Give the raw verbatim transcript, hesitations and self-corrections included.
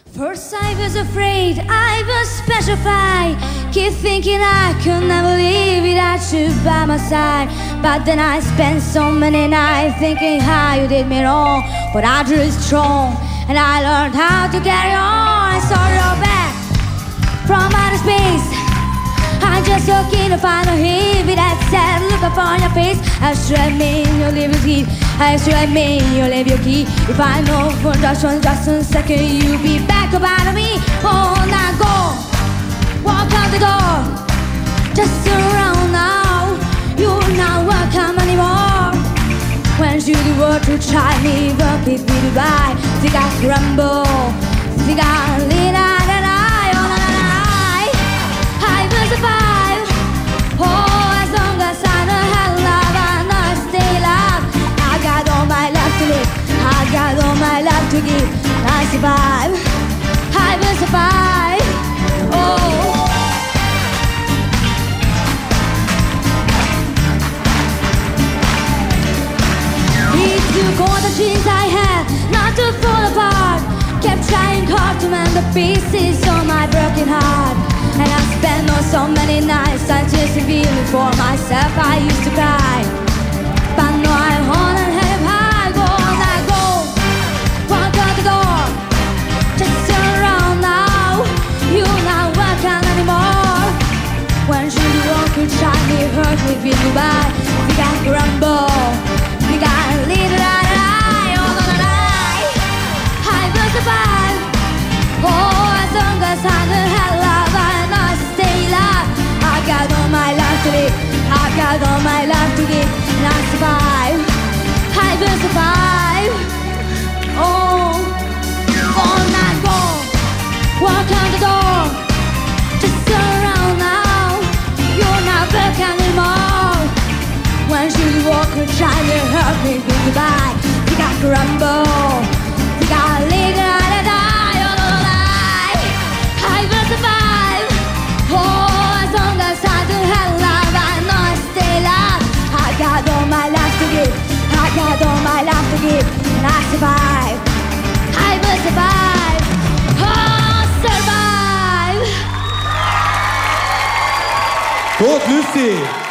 First I was afraid, I was petrified. Keep thinking I could never live without you by my side. But then I spent so many nights thinking how you did me wrong. But I drew strong and I learned how to carry on. I saw your back from outer space. I'm just looking to find a hit with that sad look upon your face. I should admit you leave your key. I should admit you leave your key. If I know for just one, just one second you'll be back up out of me. Oh, now go, walk out the door. Just turn around now. You're not welcome anymore. When you do what to try me, but keep me goodbye. Think I crumble, think I lean out. Survive. Oh, as long as I know how to love, I know I stay alive. I got all my life to live, I got all my life to give. I survive, I will survive. Oh, it took all the dreams I had not to fall apart. Kept trying hard to mend the pieces of my broken heart. And I spent oh, so many nights I just feeling for myself. I used to cry, but now I'm on and head high. Go on, I go, walk out the door. Just turn around now. You're not welcome anymore. When you walk, you try me, hurt me, feel goodbye. We got grumble, we got a little lie, all on the lie. I will survive. Oh, as long as I know how to love. I got all my life to live, I got all my life to give. And I survive, I will survive. Oh, all night go, walk out the door. Just turn around now. You're not welcome anymore. When you walk and try to hurt me, goodbye. You got grumble, you got linger and die. Oh, no, lie, I will survive. Oh, I got all my life to give, I got all my life to give. And I survive, I will survive. Oh, survive. Gut, Lucy.